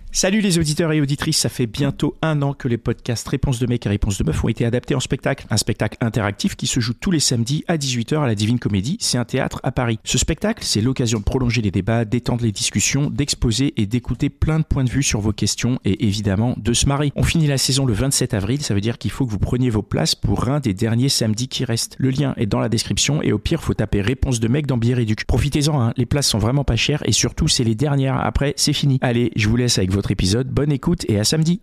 Salut les auditeurs et auditrices, ça fait bientôt 1 an que les podcasts Réponse de mec et Réponse de meuf ont été adaptés en spectacle. Un spectacle interactif qui se joue tous les samedis à 18h à la Divine Comédie, c'est un théâtre à Paris. Ce spectacle, c'est l'occasion de prolonger les débats, d'étendre les discussions, d'exposer et d'écouter plein de points de vue sur vos questions et évidemment de se marrer. On finit la saison le 27 avril, ça veut dire qu'il faut que vous preniez vos places pour un des derniers samedis qui restent. Le lien est dans la description et au pire, faut taper Réponse de mec dans Bière-Éduc. Profitez-en, hein, les places sont vraiment pas chères et surtout, c'est les dernières. Après, c'est fini. Allez, je vous laisse avec votre épisode. Bonne écoute et à samedi.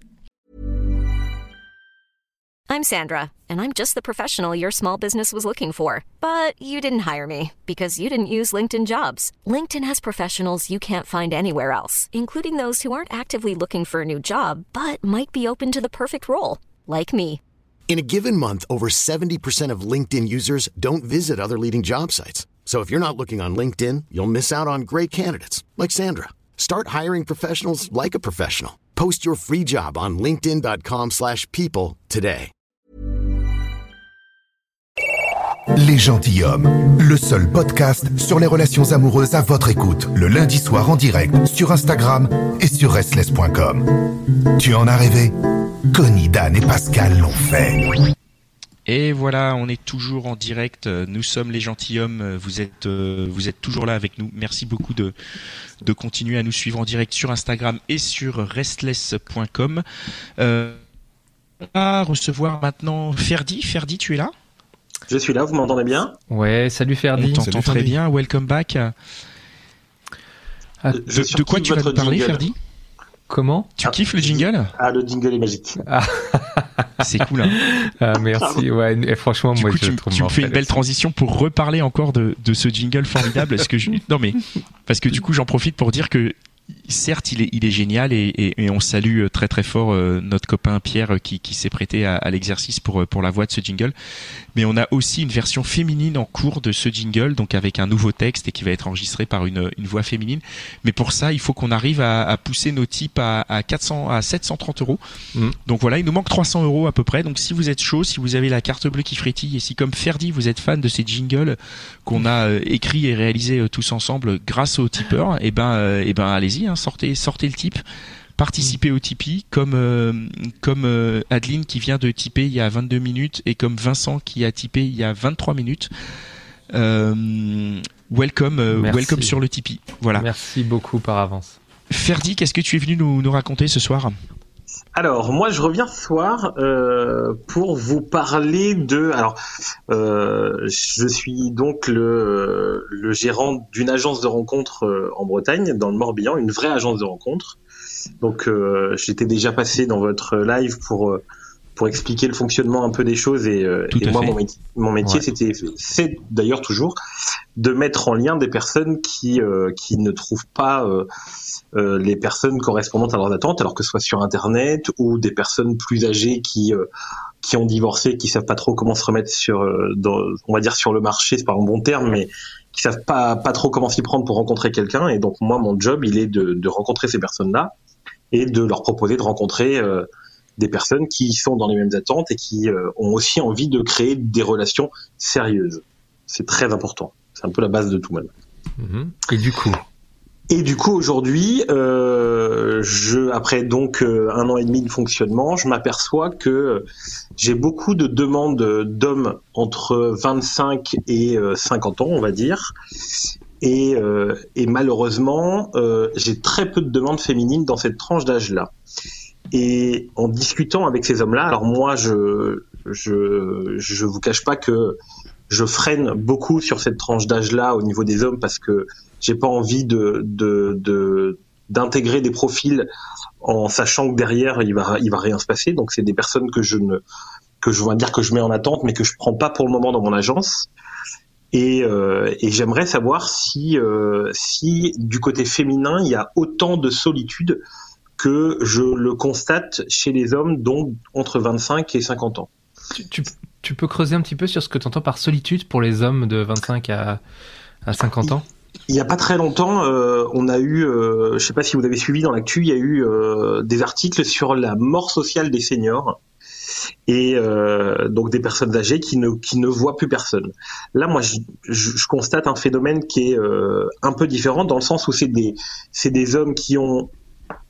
I'm Sandra, and I'm just the professional your small business was looking for. But you didn't hire me because you didn't use LinkedIn Jobs. LinkedIn has professionals you can't find anywhere else, including those who aren't actively looking for a new job, but might be open to the perfect role, like me. In a given month, over 70% of LinkedIn users don't visit other leading job sites. So if you're not looking on LinkedIn, you'll miss out on great candidates like Sandra. Start hiring professionals like a professional. Post your free job on linkedin.com/people today. Les Gentilshommes, le seul podcast sur les relations amoureuses à votre écoute, le lundi soir en direct sur Instagram et sur restless.com. Tu en as rêvé? Connie, Dan et Pascal l'ont fait. Et voilà, on est toujours en direct. Nous sommes les gentilshommes. Vous êtes toujours là avec nous. Merci beaucoup de continuer à nous suivre en direct sur Instagram et sur restless.com. On va recevoir maintenant Ferdi. Ferdi, tu es là? Je suis là, vous m'entendez bien? Ouais, salut Ferdi. On t'entend très bien. Welcome back. De quoi tu vas nous parler, Ferdi? Comment? Tu kiffes le jingle? Ah, le jingle est magique. Ah. C'est cool, hein. Ah, merci. Ouais, et franchement, du moi, coup, je trouve tu me fais une belle transition pour reparler encore de ce jingle formidable. Parce que du coup, j'en profite pour dire que certes, il est génial et on salue très très fort notre copain Pierre qui s'est prêté à l'exercice pour la voix de ce jingle. Mais on a aussi une version féminine en cours de ce jingle, donc avec un nouveau texte et qui va être enregistré par une voix féminine. Mais pour ça, il faut qu'on arrive à pousser nos types à 730 €. Donc voilà, il nous manque 300 € à peu près. Donc si vous êtes chaud, si vous avez la carte bleue qui frétille et si comme Ferdi, vous êtes fan de ces jingles qu'on a écrits et réalisés tous ensemble grâce aux tipeurs, et ben allez-y, hein, sortez le type. Participez au Tipeee comme Adeline qui vient de tiper il y a 22 minutes et comme Vincent qui a tipé il y a 23 minutes. Welcome sur le Tipeee. Voilà. Merci beaucoup par avance. Ferdi, qu'est-ce que tu es venu nous raconter ce soir? Alors, moi, je reviens ce soir pour vous parler de... Alors, je suis donc le gérant d'une agence de rencontres en Bretagne, dans le Morbihan, une vraie agence de rencontres. Donc, j'étais déjà passé dans votre live pour expliquer le fonctionnement un peu des choses et moi, mon métier, ouais. c'est d'ailleurs toujours de mettre en lien des personnes qui ne trouvent pas les personnes correspondantes à leurs attentes, alors que ce soit sur Internet ou des personnes plus âgées qui ont divorcé, qui savent pas trop comment se remettre on va dire sur le marché, c'est pas un bon terme, mais qui savent pas trop comment s'y prendre pour rencontrer quelqu'un. Et donc moi, mon job, il est de rencontrer ces personnes-là et de leur proposer de rencontrer des personnes qui sont dans les mêmes attentes et qui ont aussi envie de créer des relations sérieuses. C'est très important. C'est un peu la base de tout même. Et du coup, aujourd'hui, après donc 1 an et demi de fonctionnement, je m'aperçois que j'ai beaucoup de demandes d'hommes entre 25 et 50 ans, on va dire. Et malheureusement, j'ai très peu de demandes féminines dans cette tranche d'âge-là. Et en discutant avec ces hommes-là, alors moi, je vous cache pas que je freine beaucoup sur cette tranche d'âge-là au niveau des hommes parce que j'ai pas envie d'intégrer des profils en sachant que derrière il va rien se passer. Donc c'est des personnes que je mets en attente, mais que je prends pas pour le moment dans mon agence. Et j'aimerais savoir si du côté féminin il y a autant de solitude que je le constate chez les hommes, donc entre 25 et 50 ans. Tu peux creuser un petit peu sur ce que tu entends par solitude pour les hommes de 25 à 50 ans? Il n'y a pas très longtemps, on a eu, je ne sais pas si vous avez suivi dans l'actu, il y a eu des articles sur la mort sociale des seniors et donc des personnes âgées qui ne voient plus personne. Là, moi, je constate un phénomène qui est un peu différent dans le sens où c'est des hommes qui ont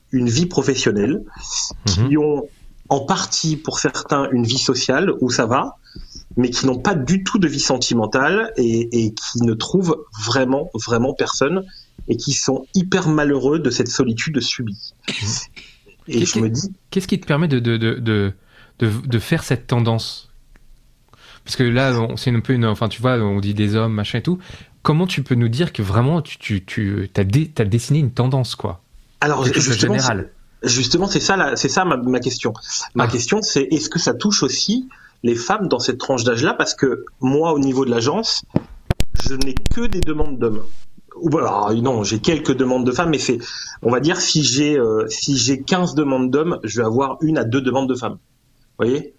une vie professionnelle, qui ont en partie pour certains une vie sociale où ça va, mais qui n'ont pas du tout de vie sentimentale et qui ne trouvent vraiment personne et qui sont hyper malheureux de cette solitude subie. Et je me dis, qu'est-ce qui te permet de faire cette tendance? Parce que là, c'est un peu enfin, tu vois, on dit des hommes, machin et tout. Comment tu peux nous dire que vraiment t'as dessiné une tendance, quoi? Alors, justement, c'est ça ma question. Ma question, c'est est-ce que ça touche aussi les femmes dans cette tranche d'âge-là? Parce que moi, au niveau de l'agence, je n'ai que des demandes d'hommes. Alors, non, j'ai quelques demandes de femmes, mais c'est, on va dire, si j'ai 15 demandes d'hommes, je vais avoir 1 à 2 demandes de femmes. Vous voyez?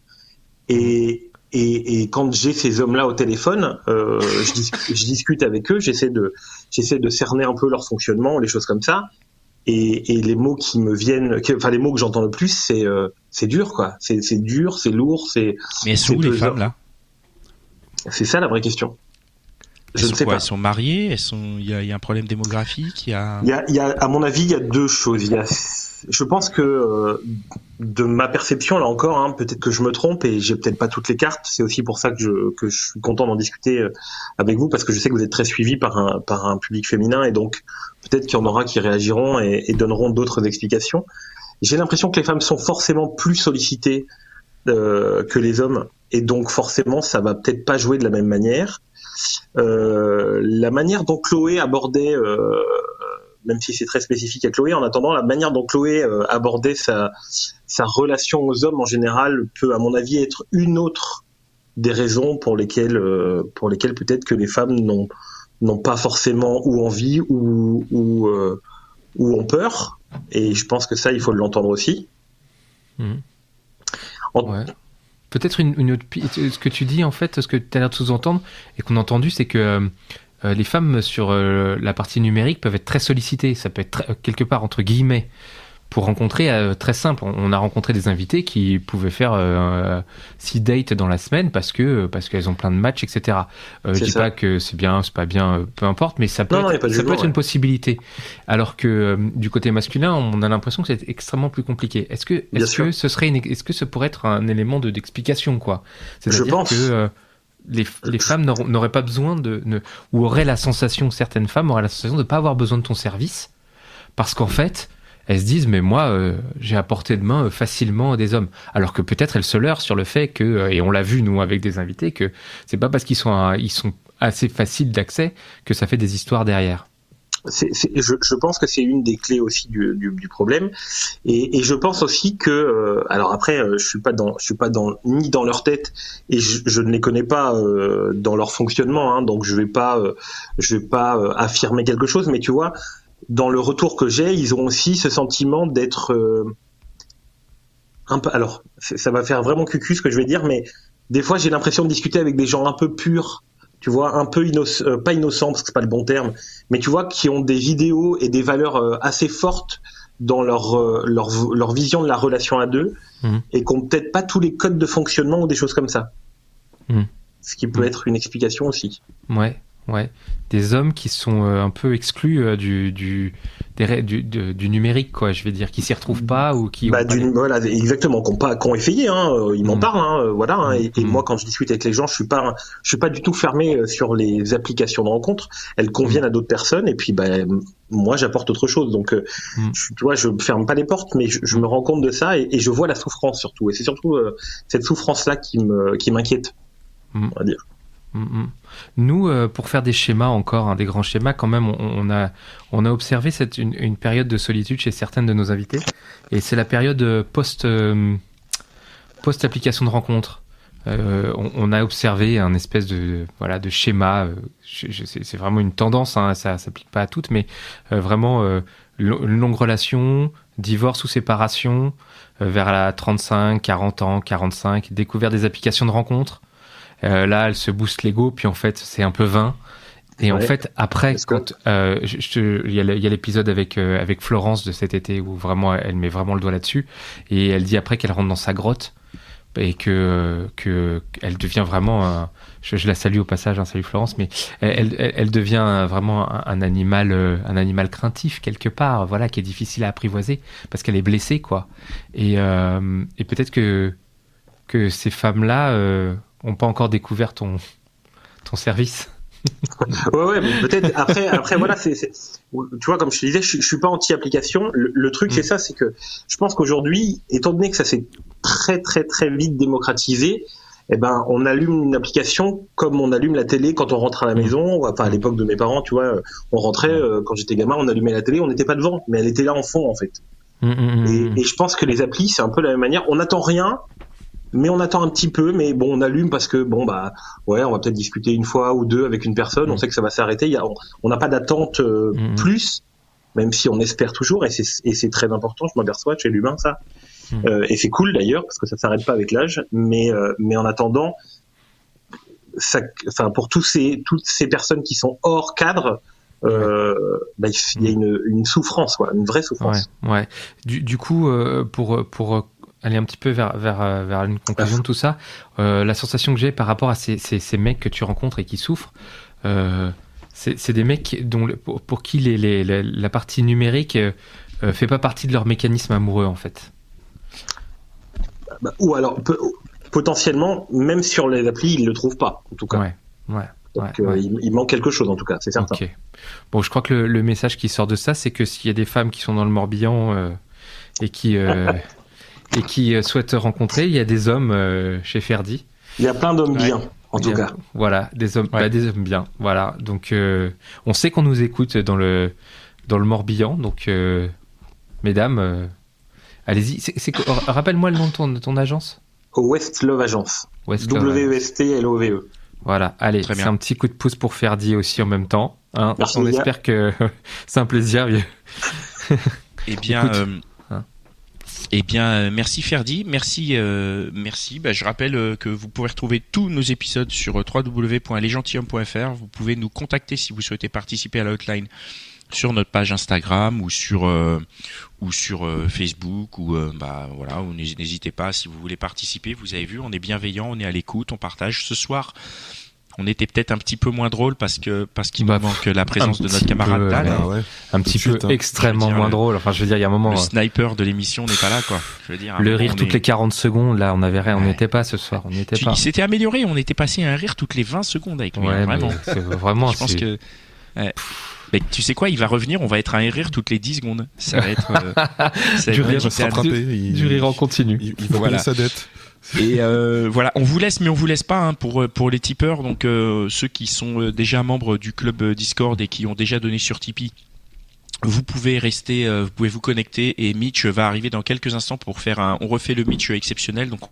Et quand j'ai ces hommes-là au téléphone, je discute avec eux, j'essaie de cerner un peu leur fonctionnement, les choses comme ça. Et les mots qui me viennent, les mots que j'entends le plus, c'est dur, quoi. C'est dur, c'est lourd, c'est. Mais elles sont où les femmes là? C'est ça la vraie question. Je ne sais pas. Elles sont mariées, il y a un problème démographique, il y a, à mon avis, il y a 2 choses. Je pense que de ma perception, là encore, hein, peut-être que je me trompe et j'ai peut-être pas toutes les cartes. C'est aussi pour ça que je suis content d'en discuter avec vous, parce que je sais que vous êtes très suivi par un public féminin, et donc peut-être qu'il y en aura qui réagiront et donneront d'autres explications. J'ai l'impression que les femmes sont forcément plus sollicitées que les hommes, et donc forcément ça va peut-être pas jouer de la même manière. La manière dont Chloé abordait, même si c'est très spécifique à Chloé, en attendant, la manière dont Chloé abordait sa relation aux hommes en général peut, à mon avis, être une autre des raisons pour lesquelles peut-être que les femmes n'ont pas forcément ou envie ou ont peur. Et je pense que ça, il faut l'entendre aussi. Ouais. Peut-être une autre. Ce que tu dis, en fait, ce que tu as l'air de sous-entendre et qu'on a entendu, c'est que les femmes sur la partie numérique peuvent être très sollicitées. Ça peut être quelque part entre guillemets pour rencontrer, très simple. On a rencontré des invités qui pouvaient faire 6 dates dans la semaine parce qu'elles ont plein de matchs, etc. Je dis pas que c'est bien, c'est pas bien, peu importe, mais ça peut être une possibilité. Alors que du côté masculin, on a l'impression que c'est extrêmement plus compliqué. Est-ce que ce pourrait être un élément d'explication, quoi? C'est-à-dire que les femmes n'auraient pas besoin ou auraient la sensation, certaines femmes auraient la sensation de ne pas avoir besoin de ton service, parce qu'en fait, elles se disent, mais moi, j'ai à portée de main facilement des hommes. Alors que peut-être elles se leurrent sur le fait que, et on l'a vu, nous, avec des invités, que c'est pas parce qu'ils sont assez faciles d'accès que ça fait des histoires derrière. Je pense que c'est une des clés aussi du problème, et je pense aussi que alors après je suis pas ni dans leur tête, et je ne les connais pas dans leur fonctionnement, hein, donc je vais pas affirmer quelque chose, mais tu vois, dans le retour que j'ai, ils ont aussi ce sentiment d'être un peu, alors ça va faire vraiment cucu ce que je vais dire, mais des fois j'ai l'impression de discuter avec des gens un peu purs, tu vois, un peu pas innocents parce que c'est pas le bon terme, mais tu vois, qui ont des idéaux et des valeurs assez fortes dans leur vision de la relation à deux, et qui ont peut-être pas tous les codes de fonctionnement ou des choses comme ça. Ce qui peut être une explication aussi. Ouais. Des hommes qui sont un peu exclus du numérique, quoi, je vais dire, qui s'y retrouvent pas ou qui. Voilà, exactement, qui ont essayé, hein, ils m'en parlent, hein, voilà, hein, et moi, quand je discute avec les gens, je suis pas du tout fermé sur les applications de rencontres. Elles conviennent à d'autres personnes, et puis, moi, j'apporte autre chose. Donc, tu vois, je ferme pas les portes, mais je me rends compte de ça, et je vois la souffrance surtout. Et c'est surtout cette souffrance-là qui m'inquiète, on va dire. Nous, pour faire des schémas encore, des grands schémas, quand même, on a observé une période de solitude chez certaines de nos invités, et c'est la période post-application de rencontre. On a observé un espèce de schéma. C'est vraiment une tendance, hein, ça s'applique pas à toutes, mais vraiment une longue relation, divorce ou séparation, vers la 35, 40 ans, 45, découvert des applications de rencontre. Là, elle se booste l'ego, puis en fait, c'est un peu vain. Et en fait, après, quand il y a l'épisode avec Florence de cet été où vraiment, elle met vraiment le doigt là-dessus, et elle dit après qu'elle rentre dans sa grotte et que elle devient vraiment je la salue au passage, salut Florence, mais elle devient vraiment un animal craintif quelque part, voilà, qui est difficile à apprivoiser parce qu'elle est blessée, quoi. Et peut-être que ces femmes-là ont pas encore découvert ton service. Ouais, mais peut-être après voilà, c'est tu vois, comme je te disais, je suis pas anti-application. Le truc c'est ça, c'est que je pense qu'aujourd'hui, étant donné que ça s'est très très très vite démocratisé, eh ben on allume une application comme on allume la télé quand on rentre à la maison. Enfin, à l'époque de mes parents, tu vois, on rentrait quand j'étais gamin, on allumait la télé, on n'était pas devant, mais elle était là en fond en fait. Et je pense que les applis, c'est un peu la même manière. On n'attend rien, mais on attend un petit peu, mais bon, on allume parce que on va peut-être discuter une fois ou deux avec une personne, on sait que ça va s'arrêter, on n'a pas d'attente plus, même si on espère toujours, et c'est très important, je m'aperçois chez l'humain ça, et c'est cool d'ailleurs, parce que ça s'arrête pas avec l'âge, mais en attendant, pour toutes ces personnes qui sont hors cadre, il y a une souffrance, quoi, une vraie souffrance. Ouais. Du coup, pour aller un petit peu vers une conclusion de tout ça, la sensation que j'ai par rapport à ces mecs que tu rencontres et qui souffrent, c'est des mecs pour qui la partie numérique fait pas partie de leur mécanisme amoureux, en fait. Ou alors potentiellement, même sur les applis, ils le trouvent pas, en tout cas. Ouais. Donc il manque quelque chose, en tout cas, c'est certain. Okay. Bon, je crois que le message qui sort de ça, c'est que s'il y a des femmes qui sont dans le Morbihan et qui souhaitent rencontrer, il y a des hommes chez Ferdi. Il y a plein d'hommes bien, en tout cas. Voilà, des hommes bien. Voilà, donc on sait qu'on nous écoute dans le Morbihan, donc mesdames, allez-y. Rappelle-moi le nom de ton agence. West Love Agence. WESTLOVE. Voilà, allez, c'est un petit coup de pouce pour Ferdi aussi en même temps. Hein. On espère que c'est un plaisir. Eh bien, merci Ferdi, merci. Je rappelle que vous pouvez retrouver tous nos épisodes sur www.lesgentilhommes.fr. Vous pouvez nous contacter si vous souhaitez participer à la hotline sur notre page Instagram ou sur Facebook ou n'hésitez pas si vous voulez participer. Vous avez vu, on est bienveillant, on est à l'écoute, on partage. Ce soir, on était peut-être un petit peu moins drôle parce qu'il nous manque la présence de notre camarade Tal. Un petit peu extrêmement moins drôle. Enfin, je veux dire, il y a un moment. Le sniper de l'émission n'est pas là, quoi. Je veux dire, le rire toutes les 40 secondes, là, on avait rien. On n'y était pas ce soir. On n'y était pas. Il s'était amélioré. On était passé à un rire toutes les 20 secondes avec lui. Vraiment. Vraiment. Je pense que. Mais tu sais quoi, il va revenir, on va être à un rire toutes les 10 secondes. Ça va être. Du rire en continu. Il va payer sa dette. Et voilà, on vous laisse, mais on vous laisse pas pour les tipeurs. Donc ceux qui sont déjà membres du club Discord et qui ont déjà donné sur Tipeee, vous pouvez rester, vous pouvez vous connecter. Et Mitch va arriver dans quelques instants pour faire on refait le Mitch exceptionnel. Donc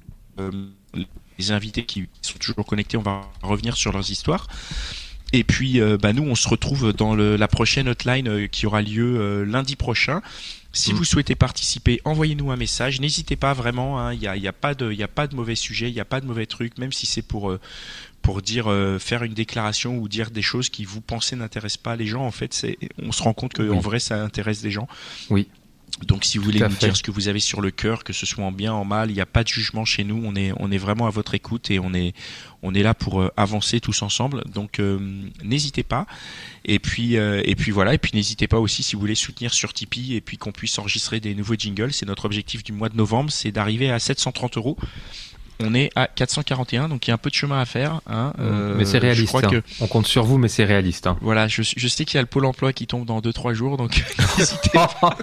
les invités qui sont toujours connectés, on va revenir sur leurs histoires. Et puis, nous, on se retrouve dans la prochaine hotline qui aura lieu lundi prochain. Si vous souhaitez participer, envoyez-nous un message. N'hésitez pas vraiment. Il y a pas de mauvais sujet, il y a pas de mauvais truc. Même si c'est pour dire faire une déclaration ou dire des choses qui vous pensez n'intéressent pas les gens. En fait, on se rend compte que en vrai, ça intéresse des gens. Oui. Donc si vous voulez nous dire ce que vous avez sur le cœur, que ce soit en bien, en mal, il n'y a pas de jugement chez nous, on est vraiment à votre écoute et on est là pour avancer tous ensemble. Donc n'hésitez pas. Et puis voilà, et puis n'hésitez pas aussi si vous voulez soutenir sur Tipeee et puis qu'on puisse enregistrer des nouveaux jingles. C'est notre objectif du mois de novembre, c'est d'arriver à 730 €. On est à 441, donc il y a un peu de chemin à faire. Mais c'est réaliste. Je crois que... On compte sur vous, mais c'est réaliste. Voilà, je sais qu'il y a le Pôle emploi qui tombe dans 2-3 jours, donc n'hésitez pas.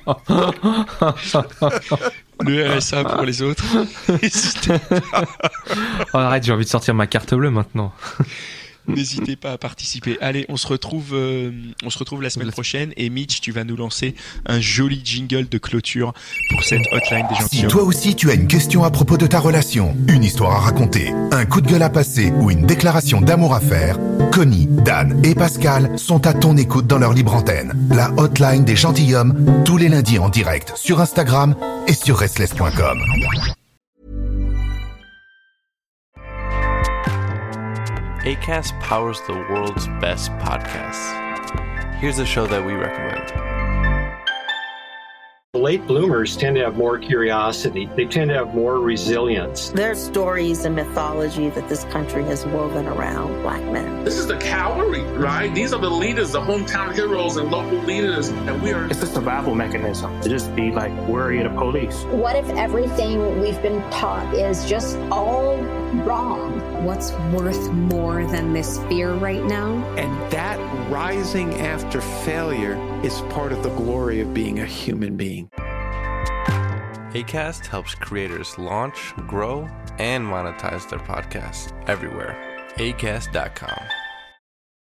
Le RSA pour les autres. N'hésitez pas. Oh, arrête, j'ai envie de sortir ma carte bleue maintenant. N'hésitez pas à participer. Allez, on se retrouve la semaine prochaine. Et Mitch, tu vas nous lancer un joli jingle de clôture pour cette hotline des gentilshommes. Si toi aussi tu as une question à propos de ta relation, une histoire à raconter, un coup de gueule à passer ou une déclaration d'amour à faire, Connie, Dan et Pascal sont à ton écoute dans leur libre antenne. La hotline des gentilshommes, tous les lundis en direct sur Instagram et sur restless.com. Acast powers the world's best podcasts. Here's a show that we recommend. Late bloomers tend to have more curiosity. They tend to have more resilience. There's stories and mythology that this country has woven around Black men. This is the cavalry, right? These are the leaders, the hometown heroes and local leaders. And we are... It's a survival mechanism to just be like worried of police. What if everything we've been taught is just all wrong? What's worth more than this fear right now? And that rising after failure is part of the glory of being a human being. Acast helps creators launch, grow, and monetize their podcasts everywhere. Acast.com.